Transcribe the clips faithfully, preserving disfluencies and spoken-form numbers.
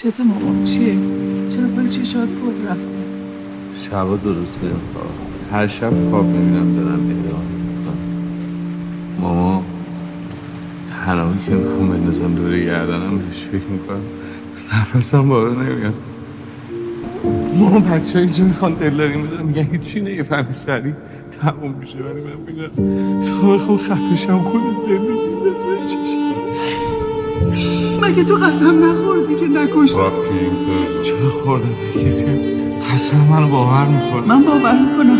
چته مامان چیه؟ چرا پای چشات بود رفته؟ شبا درسته خواب هر شب خواب نمیدم دارم نگاه ماما تنهایی که میخوام بندازم دوره گردنم بهش فکر میکنم نفسم بالا نمیاد. ماما بچه ها اینجا میخوان دلداری میدن میگن هیچی نگفهمی سریع تموم میشه ولی من میگم تا بخوام خفشم کنه زندگی به توی چشم. مگه تو قسم نخوردی که نکشتی؟ چرا خوردم به کسی قسم منو باور میکنه؟ من باور میکنم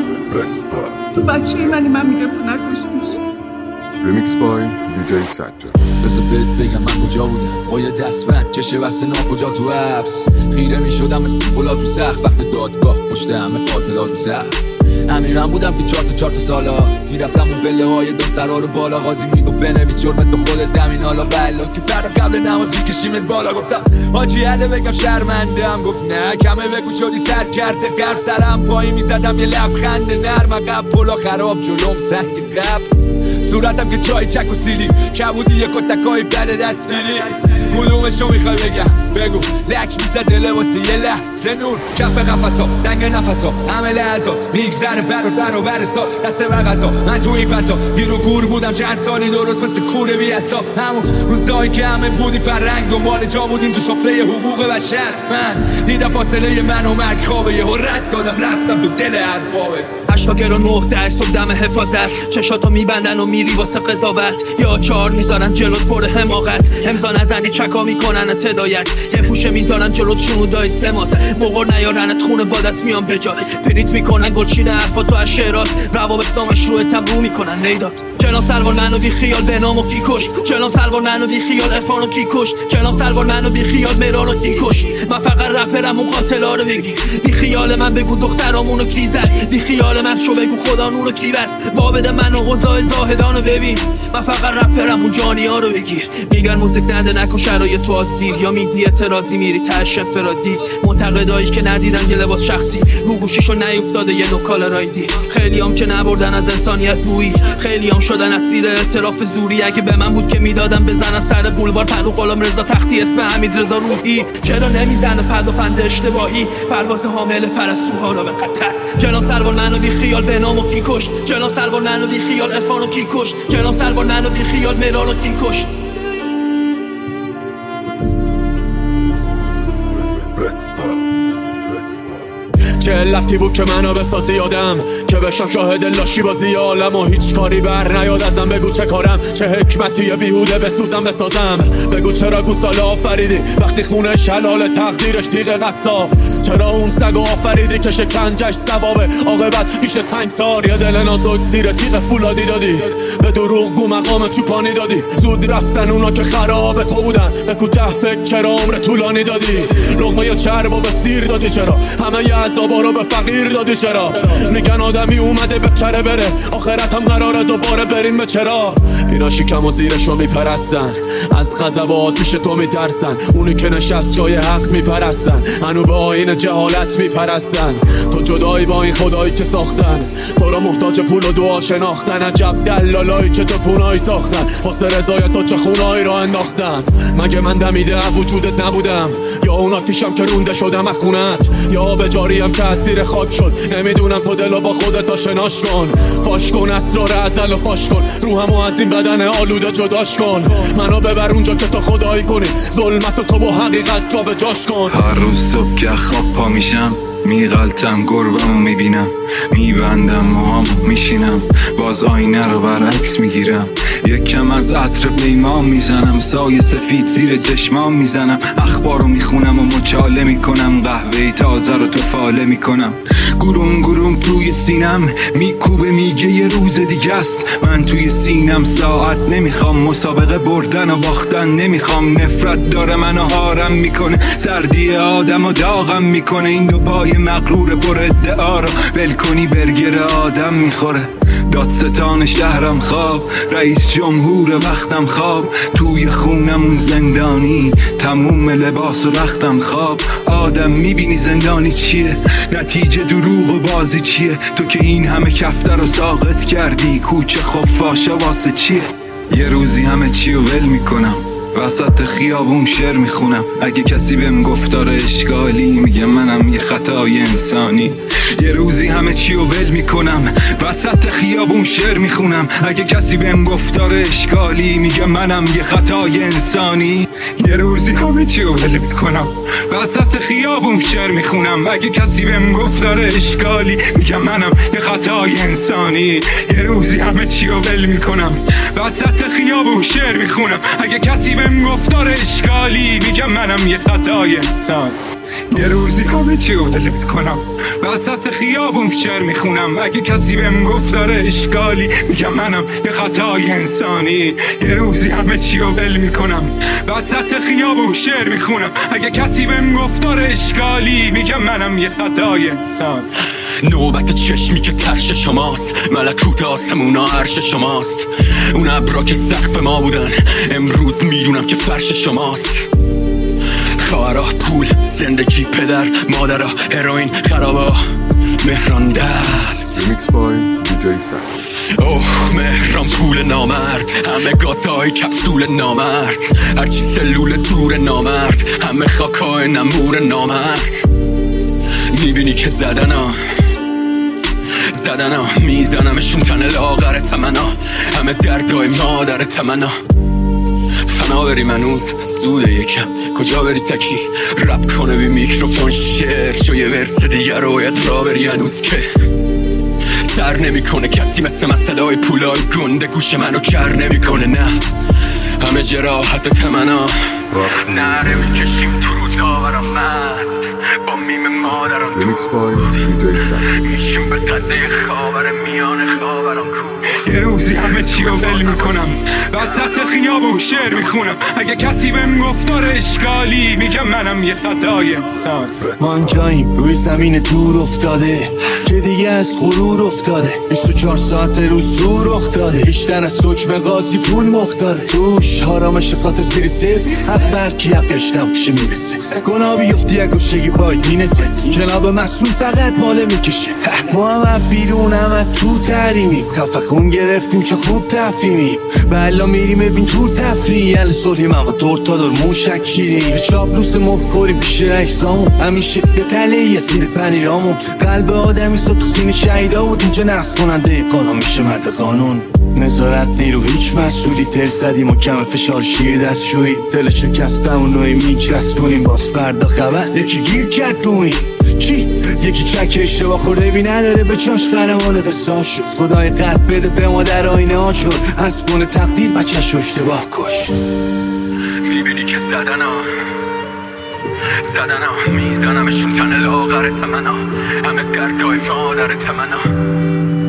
تو بچه منی. من میگم تو نکشتیش. ریمیکس بای دیجی سجاد. بذار بهت بگم من کجا بودم با یه دستبند چشه واسه ناکجا تو حبس خیره میشدم مثل پلا تو سخت وقت دادگاه پشت همه قاتلا تو زخم امیرم بودم تو چهار تا چهار تا سالا میرفتم اون بله های دون سرا رو بالا قاضی میگو بنویس جرمت به خودت دمین حالا والا که فردا قبل نماز میکشیمت بالا. گفتم حاجی عده بگم شرمندم گفت نه کمه بگو شدی سر کرده قرب سرم پایی میزدم یه لبخند نرم قبل پلا خراب جلوم سنگ قبل صورتم که چای چک و سیلی کبودی یه کتکای بد دستگیری کدومشو میخوای بگم بگو لک میزه دله واسه یه لحظه نور کف قفصا دنگ نفسا همه لحظا میگذره بر و بر و بر سا دست بر غذا من تو این فضا گیر و گور بودم چند سالی درست مثل کوره بی حساب همون روزایی که همه بودی فرنگ دنبال جا بودیم تو سفره حقوق بشر من دیدم فاصله من و مرگ خوابه یه رد دادم رفتم تو دل اربابه هشتا گرون نه ده صبح دم حفاظت چشاتو میبندن و میری واسه قضاوت یا چار میذارن جلوت پر حماقت امضا نزنی چکا میکنن تدایت یه پوشه میذارن جلوت شنودای سماس فوقر نیارنت خونه وادت میان بجات پریت میکنن گلچین حرفاتو از شعرات روابط نامش رو اتم رو میکنن نیداد جناب سروار منو بی خیال به نامو کی کشت جناب سروار منو بی خیال عرفانو کی کشت جناب سروار منو بی خیال مرانو کی کشت من فقط رپرم اون قاتلا رو بگی بی خیال من بگو دخترامونو کی زد بی خیال من شو بگو خدا نورو کی بست وابد منو قضای زاهدانو ببین من فقط رپرم اون جانی ها رو بگیر میگن موزیک نده نکن شرایط تو عادی یا میدی اعتراضی میری تاش فرادی معتقدایی که ندیدن یه لباس شخصی رو گوشیشو نیافتاده یه نوکال رایدی خیلیام که نبردن از انسانیت بویی خیلیام شدن اسیر اعتراف زوری اگه به من بود که میدادم بزنن سر بولوار پلو غلام رضا تختی اسم حمید رضا روحی چرا نمیزنه پدافند اشتباهی پرواز حامل پرستوها رو به قطر جناب سروار منو بی خیال به نامو کی کشت جناب سروار منو بی خیال عرفانو کی کشت جناب سروار منو بی خیال مرانو کی کشت چه علتی بود که منو بسازی یادم که بشم شاهد لاشی بازی عالم و هیچ کاری بر نیاد ازم بگو چه کارم چه حکمتی بیهوده بسوزم بسازم بگو چرا گوساله آفریدی وقتی خونه شلال تقدیرش تیغ قصاب چرا اون سگو آفریدی که شکنجش ثوابه عاقبت پیش سنگسار یه دل نازک زیر تیغ فولادی دادی به دروغ گو مقام چوپانی دادی زود رفتن اونا که خراب تو بودن به کوته فکر چرا عمر طولانی دادی لقمه چربو به سیر دادی چرا همه ی عذابا رو به فقیر دادی چرا میگن آدمی اومده به چره بره آخرت هم قراره دوباره بریم به چرا اینا شکم و زیرشو میپرستن از غضب و آتیش تو میترسن اونی که نشست جای حق میپرستن هنو به آیین جهالت میپرستن تو جدایی با این خدایی که ساختن تو را محتاج پول و دعا شناختن عجب دلالایی که تو کنایی ساختن واسه رضایت تو چه خونایی را انداختن مگه من دمیده وجودت نبودم یا اون آتیشم که رونده شدم از خونت یا به جاریم که اسیر خاک شد نمیدونم تو دلو با خودت آشناش کن فاش کن اسرار ازل و فاش کن روحمو از این بدن آلوده جداش کن منو ببر اونجا که تو خدایی کنی ظلمتو تو با حقیقت جا به جاش کن هر روز صبح که خواب پا میشم میغلطم گربمو میبینم میبندم موهامو میشینم باز آینه رو برعکس میگیرم یک کم از عطر پیمان میزنم سایه سفید زیر چشمام میزنم اخبارو میخونم و مچاله میکنم قهوه تازه رو تو فاله میکنم گروم گروم توی سینم میکوبه میگه یه روز دیگه است من توی سینم ساعت نمیخوام مسابقه بردن و باختن نمیخوام نفرت داره منو هارم میکنه سردی آدم و داغم میکنه این دو پای مغرور پر ادعا رو ول کنی برگر آدم میخوره دادستان شهرم خواب رئیس جمهور وقتم خواب توی خونمون زندانی تموم لباس و رختم خواب آدم میبینی زندانی چیه نتیجه دروغ و بازی چیه تو که این همه کفتر رو ساقط کردی کوچه خفاشه واسه چیه یه روزی همه چی رو ول میکنم وسط خیابون شعر میخونم، اگه کسی بهم گفتار اشکالی میگه منم یه خطای انسانی. یه روزی همه چی رو ول میکنم، وسط خیابون شعر میخونم، اگه کسی بهم گفتار اشکالی میگه منم یه خطای انسانی. یه روزی همه چی رو ول میکنم، وسط خیابون شعر میخونم، اگه کسی بهم گفتار اشکالی میگه منم یه خطای انسانی. یه روزی همه چی رو ول میکنم، وسط خیابون شعر میخونم، اگه کسی بهم گفتار اشکالی میگه منم یه خطای انسان. یه روزی همه چی رو ول میکنم، وسط خیابون شعر میخونم، اگه کسی بهم گفتار اشکالی میگه منم یه خطای انسانی. یه روزی همه چی رو ول میکنم، وسط خیابون شعر میخونم، اگه کسی بهم گفتار اشکالی میگه منم یه خطای انسان. نوبت چشمی که ترش شماست، ملکوت آسمونا عرش شماست. اون ابرا که سقف ما بودن امروز میدونم که فرش شماست. خواهرا، پول، زندگی، پدر، مادرها، هروئین، خرابا، مهران درد. Remix by دی جی Satcher. اوه مهران پول نامرد، همه گازهای کپسول نامرد، هرچی سلول دور نامرد، همه خاکای نمور نامرد. میبینی که زدنا زدنا میزنمشون تن لاغر تمنا، همه دردای مادر تمنا. فنا بری منوز زوده یکم، کجا بری تکی رپ کنه بی میکروفون شعر شو، یه ورس دیگر رویت را بری هنوز که سر نمی کنه کسی مثل مسئله های پولای گنده گوش منو کر نمی کنه. نه همه جراحت تمنا، نره میکشیم تو رو داورم مست با میم مادران Remix by دی جی Satcher. میشیم به قده خاور میان خاوران کو. یه روزی همه چی رو ول میکنم، وسط خیابون شعر میخونم، اگه کسی بهم گفتار اشکالی میگه منم یه خطای انسان. ما جاییم روی زمین دور افتاده که دیگه از غرور افتاده، بیست و چهار ساعت روز دور افتاده، بیشتر از حکم قاضی پول مختاره، توش حرامش خاطر زیر صفر، حق برکی حق اشتم کشه میرسه، گناه بیفتی یک گوشگی باید مینته، جناب مسئول فقط ماله میکشه. ما هم بیرون هم تو تحریمیم، خفه خون گرفتیم که خوب تفهیمیم، و الان میریم ببین تو تفریح ال صلحیم، اما دور تا دور موشکیریم، به چاپلوس مف خوریم پیش رئیسامون، همیشه یه تله یه سیر پنیرامون، قلب آدمی صبح تو سین شهیدا بود، اینجا نقص کننده قانون میشه مرد قانون. نظارت نیرو هیچ مسئولی، تل زدیم و کم فشار شیر دستشویی، دل شکستم و نوعی میچسبونیم، باز فردا خبر یکی گیر کرد دوی چی؟ یکی چک اشتباه خورده بی نداره به چاش قهرمان قصاص شد، خدای قد بده به ما در آینه ها شد، حسبون تقدیر بچه‌ش اشتباه کشت. میبینی که زدنا زدنا میزنمشون تن لاغر تمنا، همه دردای مادر تمنا.